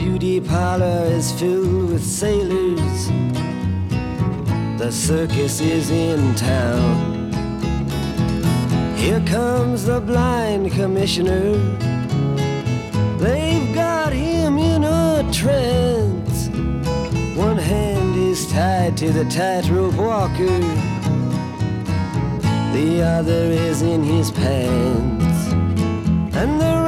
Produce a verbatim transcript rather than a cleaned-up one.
beauty parlor is filled with sailors. The circus is in town. Here comes the blind commissioner. They've got him in a trance. One hand is tied to the tightrope walker, the other is in his pants. And the